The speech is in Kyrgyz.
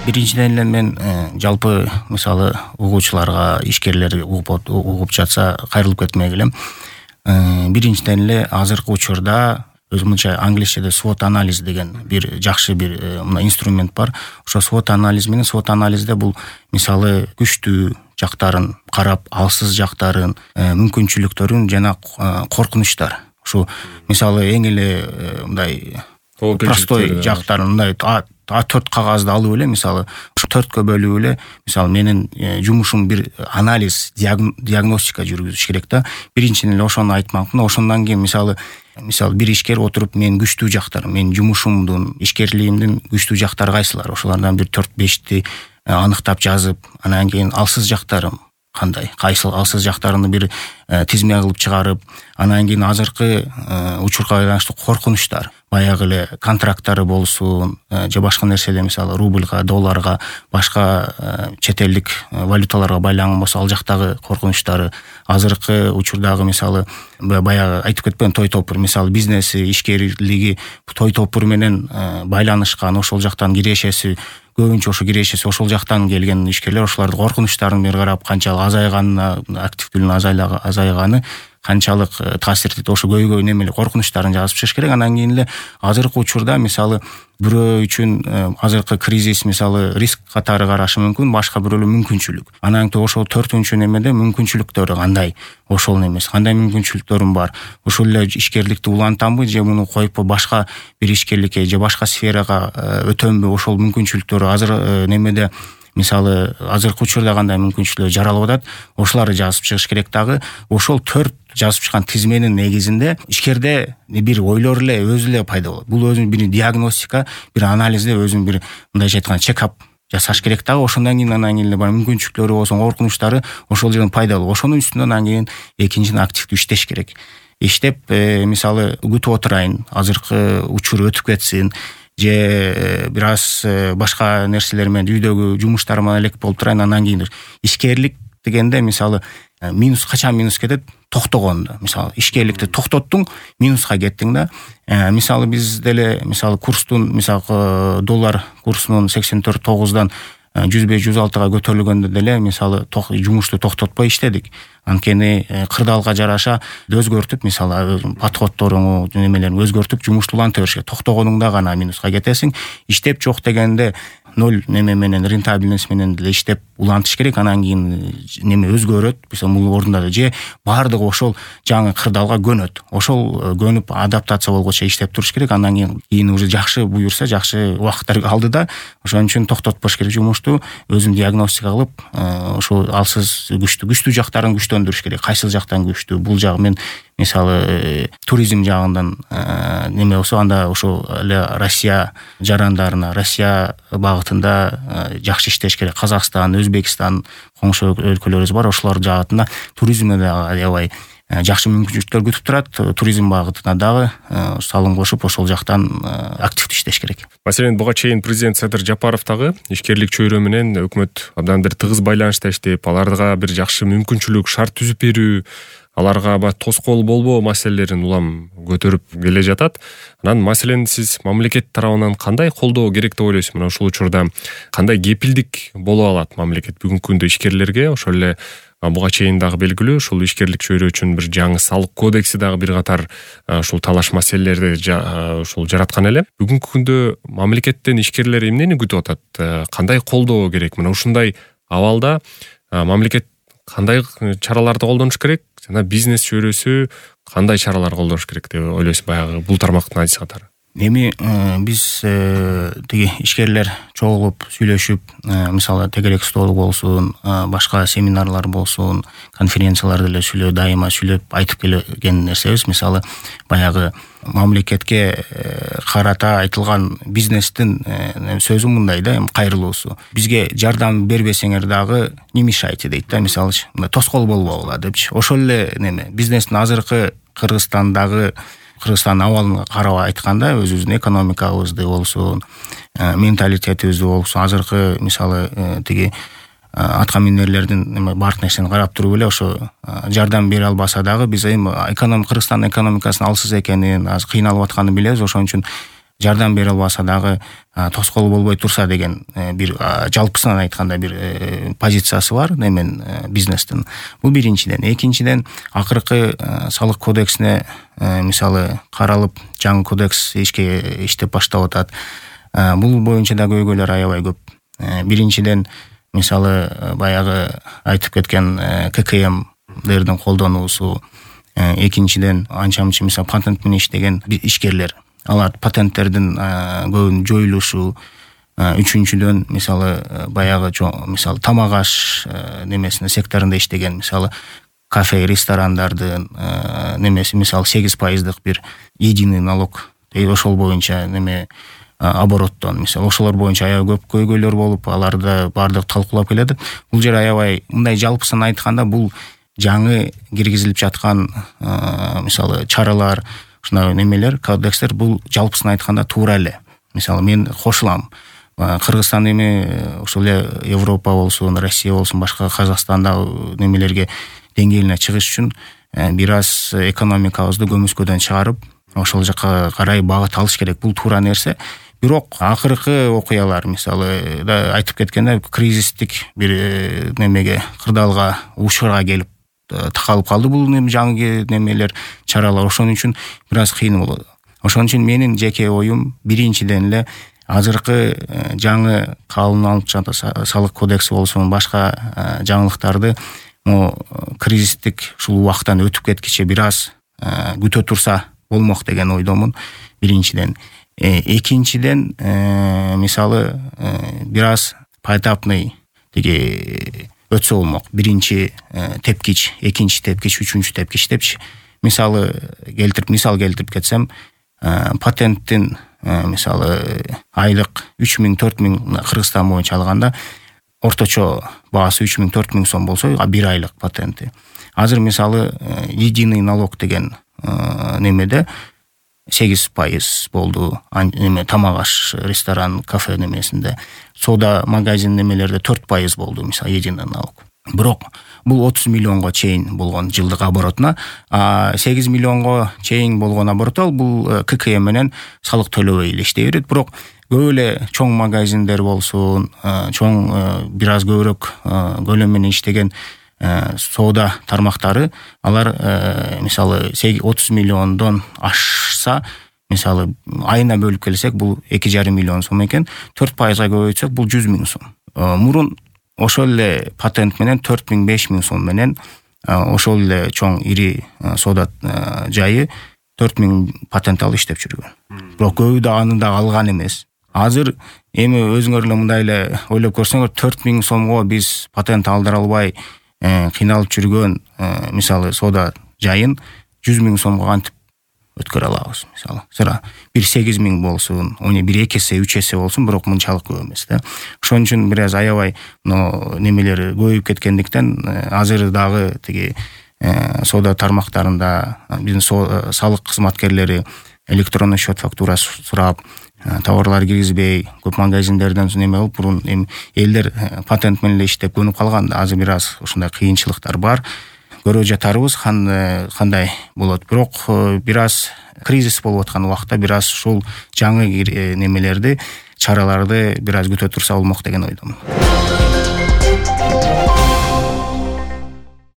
Биринчиден эле мен жалпы мисалы угуучуларга, ишкерлер угуп жатса кайрылып кетмек элем. Биринчиден эле азыркы учурда өзүмчө англисчеде SWOT анализ деген бир жакшы бир мына инструмент бар. Ошо SWOT анализ менен SWOT анализде бул мисалы күчтүү жактарын карап, алсыз жактарын, мүмкүнчүлүктөрүн жана коркунучтар. Ушу мисалы эң эле мындай простой жактарын мындай А4 кагазды алып эле мисалы ушу 4кө бөлүп эле мисалы менин жумушум бир анализ, диагностика жүргүзүш керек да. Биринчиден эле ошону айтмакмын. Ошондон кийин мисалы бир ишкер отуруп мен күчтүү жактарым, мен жумушумдун, ишкерлигимдин күчтүү жактары кайсылар? Ошолордон бир 4-5ти аныктап жазып, анан кийин алсыз жактарым кандай? Кайсы алсыз жактарымды бир тизме кылып чыгарып, анан кийин азыркы учурга байланыштуу коркунучтар, баягы эле контракттары болсун, же башка нерселер, мисалы рубльга, долларга, башка чет элдик валюталарга байланган болсо, ал жактагы коркунучтары, азыркы учурдагы мисалы баягы айтып кетпедим, той топур, мисалы бизнеси, ишкерлиги той топур менен байланышкан, ошол жактан кирешеси көбүнчө ошо кирешеси ошол жактан келген ишкерлер ошолорду коркунучтарын бир карап канчалык азайганына, активдүүлүгүнүн азайганы канчалык таасир этет, ошо көйгөй немеле коркунучтарын жазып чыгыш керек. Анан кийин эле азыркы учурда мисалы бирөө үчүн азыркы кризис мисалы риск катары карашы мүмкүн, башка бирөөлөр мүмкүнчүлүк. Анан ошол 4-үнчү немеде мүмкүнчүлүктөрү кандай? Ошол эмес, кандай мүмкүнчүлүктөрүм бар? Ушул эле ишкерликти улантамбы же муну коюп башка бир ишкерликке же башка сферага өтөмбү? Ошол мүмкүнчүлүктөрү азыр немеде мисалы азыркы учурда кандай мүмкүнчүлүктөр жаралып атат, ошолорду жазып чыгыш керек дагы. Ошол 4 жазып чыккан тизменин негизинде ишкерде бир ойлор эле өзү эле пайда болот. Бул өзүнүн бир диагностика, бир анализде өзүнүн бир мындайча айтканда чекап жасаш керек дагы. Ошондон кийин анан кийин эле бар мүмкүнчүлүктөрү болсун, коркунучтары ошол жерден пайда болот. Ошонун үстүнөн анан кийин экинчиден активдүү иштеш керек. Иштеп мисалы күтүп отурайын, азыркы учур өтүп кетсин, же бир аз башка нерселер менен үйдөгү жумуштар менен элек болуп турайын. Анан кийин ишкерлик дегенде мисалы качан минус кетет? Токтогондо. Мисалы ишкерликти токтоттуң, минуска кеттиң да. Мисалы биз деле мисалы курстун мисалы доллар курсунун 84.9дан 105-106га көтөрүлгөндө деле мисалы жумушту токтотпой иштедик. Анткени кырдаалга жараша өзгөртүп, мисалы подходторуңу, немелерин өзгөртүп жумушту уланта бериш керек. Токтогонуңда гана минуска кетесиң. Иштеп жок дегенде 0 неме менен рентабельность менен деле иштеп улантыш керек. Анан кийин неме өзгөрөт, мисалы бул орунда же баардыгы ошол жаңы кырдаалга көнөт. Ошол көнүп адаптация болгочу иштеп туруш керек. Анан кийин уже жакшы буюрса, жакшы убакыттар алды да, ошон үчүн токтотпош керек жумушту, өзүн диагностика кылып, ошол алсыз күчтүү жактарын күчтөндүрүш керек. Кайсыл жактан күчтүү? Бул жагы мен мисалы туризм жагынан неме болсо, анда ошо эле Россия жарандарына, Россия багытында жакшы иштеш керек. Казакстан, Өзбекстан, коңшу өлкөлөрүбүз бар, ошолор жагытында туризмде аябай жакшы мүмкүнчүлүктөр күтүп турат. Туризм багытына дагы салым кошуп, ошол жактан активдүү иштеш керек. Маселен, буга чейин президент Садыр Жапаров дагы ишкерлик чөйрө менен өкмөт абдан бир тыгыз байланышта иштеп, аларга бир жакшы мүмкүнчүлүк, шарт түзүп берүү, аларга тоскоол болбоо маселелерин улам көтөрүп келе жатат. Анан маселен сиз мамлекет тарабынан кандай колдоо керек деп ойлойсуз? Мына ушул учурда кандай кепилдик боло алат мамлекет бүгүнкү күндө ишкерлерге? Ошол эле буга чейин дагы белгилүү, ушул ишкерлик чөйрө үчүн бир жаңы салык кодекси дагы бир катар ушул талаш маселелерди ушул жараткан эле. Бүгүнкү күндө мамлекеттен ишкерлер эмнени күтүп атат? Кандай колдоо керек? Мына ушундай абалда мамлекет кандай чараларды колдонуш керек? Жана бизнес чөйрөсү кандай чаралар колдош керек деп ойлойсуз баягы бул тармактын адис катары? Эми биз тиги ишкерлер чогулуп сүйлөшүп, мисалы тегерек стол болсун, башка семинарлар болсун, конференцияларда эле дайыма сүйлөп айтып келген нерсебиз. Мисалы баягы мамлекетке карата айтылган бизнестин сөзү мындай да, кайрылуусу. Бизге жардам бербесеңер дагы не мешайте дейт да, мисалы тоскоол болбогула депчи. Ошол эле неме бизнестин азыркы Кыргызстан абалын карап айтканда, өзүбүздүн экономикабызды болсун, менталитетибизди болсун, азыркы мисалы тиги атка минерлердин баардык нерсени карап туруп эле ошо жардам бере албаса дагы биз Кыргызстан экономикасынын алсыз экенин, аз кыйналып атканын билебиз. Ошон үчүн жардам бере албаса дагы тоскоол болбой турса деген бир жалпысынан айтканда бир позициясы бар немен бизнестин. Бул биринчиден. Экинчиден акыркы салык кодексине мисалы каралып жаңы кодекс иштеп баштап атат. Бул боюнча да көйгөйлөр аябай көп. Биринчиден мисалы баягы айтып кеткен ККМдердин колдонуусу, экинчиден анча-мынча мисалы патент менен иштеген ишкерлер, алар патенттердин көбүн жоюлушу, үчүнчүдөн мисалы баягы мисалы тамак аш немесинде секторунда иштеген мисалы кафе, ресторандардын немеси мисалы 8% бир единый налог, ошол боюнча неме обороттон мисалы ошолор боюнча аябай көп көйгөйлөр болуп, аларды бардык талкуулап келет. Бул жер аябай мындай жалпысын айтканда бул жаңы киргизилип жаткан мисалы чаралар, ушундай немелер, кодекстер бул жалпысын айтканда туура эле. Мисалы мен кошулам. Кыргызстан эми ошол эле Европа болсун, Россия болсун, башка Казакстанда немелерге деңгээлине чыгыш үчүн бир аз экономикабызды көмүскөдөн чыгарып, ошол жакка карай багыт алыш керек. Бул туура нерсе. Бирок акыркы окуялар мисалы да айтып кеткенде кризистик бир немеге, кырдаалга, учурга келип такалып калды бул жаңы немелер, чаралар. Ошон үчүн бир аз кыйын болот. Ошон үчүн менин жеке оюм биринчиден эле азыркы жаңы калын алып жаткан салык кодекси болсун, башка жаңылыктарды кризистик ушул убакыттан өтүп кеткиче бир аз күтө турса болмок деген ойдомун биринчиден. Экинчиден мисалы бир аз поэтапный тиги өтсө болмок. Биринчи тепкич, экинчи тепкич, үчүнчү тепкич депчи. Мисал келтирип кетсем, патенттин мисалы айлык 3000-4000 Кыргызстан боюнча алганда орточо баасы 3000-4000 сом болсо, бир айлык патенти. Азыр мисалы единый налог деген немеде 8% болду. Тамак аш, ресторан, кафе немесинде, сода магазин немелерде 4% болду мисалы единый налог. Бирок бул 30 миллионго чейин болгон жылдык оборотуна, 8 миллионго чейин болгон оборот бул ККМ менен салык төлөбөй эле иштей берет. Бирок көп эле чоң магазиндер болсун, чоң бир аз көбүрөөк көлөм менен иштеген соода тармактары, алар мисалы 30 миллиондон ашса, мисалы айына бөлүп келсек, бул 2,5 миллион сом экен, 4%га көбөйтсөк бул 100 000 сом. Мурун ошол эле патент менен 4,000-5 000 сом менен ошол эле чоң ири соода жайы 4,000 патент алып иштеп жүргөн. Бирок көбү да аны да алган эмес. Азыр эми өзүңөр эле мындай эле ойлоп көрсөңөр, 4,000 сомго биз патент алдыра албай кыйналып жүргөн мисалы соода жайын 100 000 сомго кантип өткөрө алабыз. Мисалы сыра бир 8 000 болсун, бир 2 эсе, 3 эсе болсун, бирок мынчалык көп эмес да. Ошон үчүн бир аз аябай немелер көбөйүп кеткендиктен азыр дагы тиги соода тармактарында биздин салык кызматкерлери электронный счет фактура сурап, товарлар киргизбей, көп магазиндерден неме болуп, бурун элдер патент менен иштеп көнүп калган. Азыр бир аз ушундай кыйынчылыктар бар. Көрө жатарбыз кандай болот. Бирок бир аз кризис болуп аткан убакта бир аз ушул жаңы немелерди, чараларды бир аз күтө турса болмок деген ойдомун.